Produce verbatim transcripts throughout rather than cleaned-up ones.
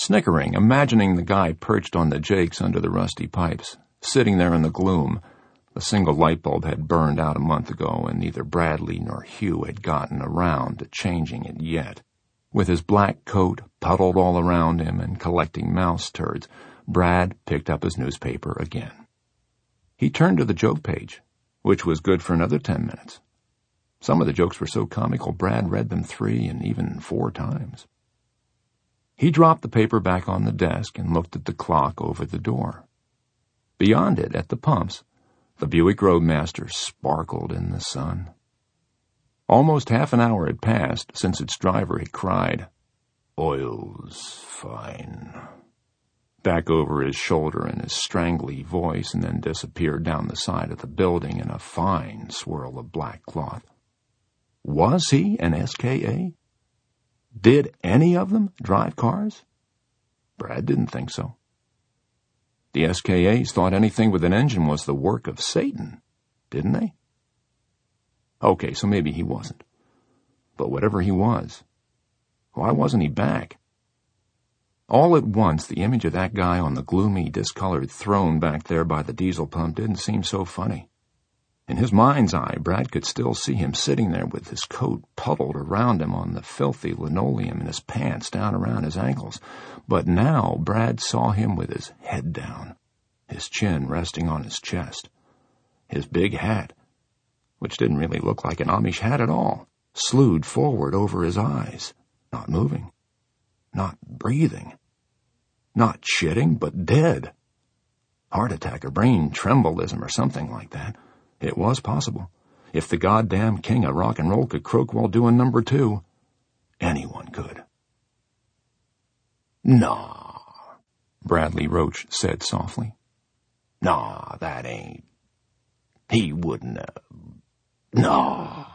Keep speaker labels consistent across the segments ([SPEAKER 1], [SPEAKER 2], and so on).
[SPEAKER 1] snickering, imagining the guy perched on the jakes under the rusty pipes, sitting there in the gloom. The single light bulb had burned out a month ago, and neither Bradley nor Hugh had gotten around to changing it yet. With his black coat puddled all around him and collecting mouse turds, Brad picked up his newspaper again. He turned to the joke page, which was good for another ten minutes. Some of the jokes were so comical Brad read them three and even four times. He dropped the paper back on the desk and looked at the clock over the door. Beyond it, at the pumps, the Buick Roadmaster sparkled in the sun. Almost half an hour had passed since its driver had cried, "Oil's fine," back over his shoulder in his strangly voice, and then disappeared down the side of the building in a fine swirl of black cloth. Was he an S K A? Did any of them drive cars? Brad didn't think so. The S K As thought anything with an engine was the work of Satan, didn't they? Okay, so maybe he wasn't. But whatever he was, why wasn't he back? All at once, the image of that guy on the gloomy, discolored throne back there by the diesel pump didn't seem so funny. In his mind's eye, Brad could still see him sitting there with his coat puddled around him on the filthy linoleum and his pants down around his ankles. But now Brad saw him with his head down, his chin resting on his chest. His big hat, which didn't really look like an Amish hat at all, slewed forward over his eyes, not moving, not breathing, not shitting, but dead. Heart attack or brain trembolism or something like that. It was possible. If the goddamn king of rock and roll could croak while doing number two, anyone could. "Nah," Bradley Roach said softly. "Nah, that ain't. He wouldn't have. Nah."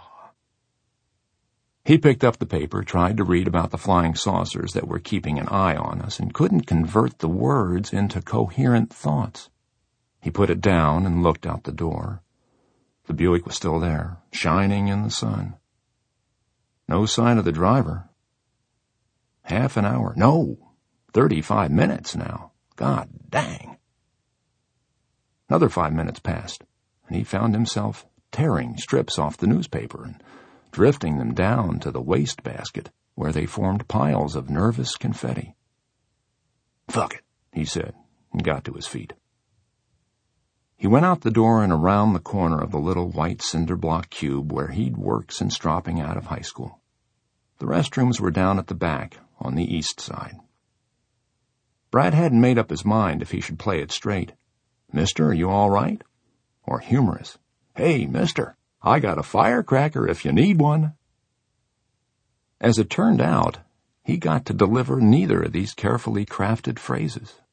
[SPEAKER 1] He picked up the paper, tried to read about the flying saucers that were keeping an eye on us, and couldn't convert the words into coherent thoughts. He put it down and looked out the door. The Buick was still there, shining in the sun. No sign of the driver. Half an hour. No, thirty-five minutes now. God dang. Another five minutes passed, and he found himself tearing strips off the newspaper and drifting them down to the wastebasket, where they formed piles of nervous confetti. "Fuck it," he said, and got to his feet. He went out the door and around the corner of the little white cinder block cube where he'd worked since dropping out of high school. The restrooms were down at the back, on the east side. Brad hadn't made up his mind if he should play it straight. "Mister, are you all right?" Or humorous, "Hey, mister, I got a firecracker if you need one." As it turned out, he got to deliver neither of these carefully crafted phrases.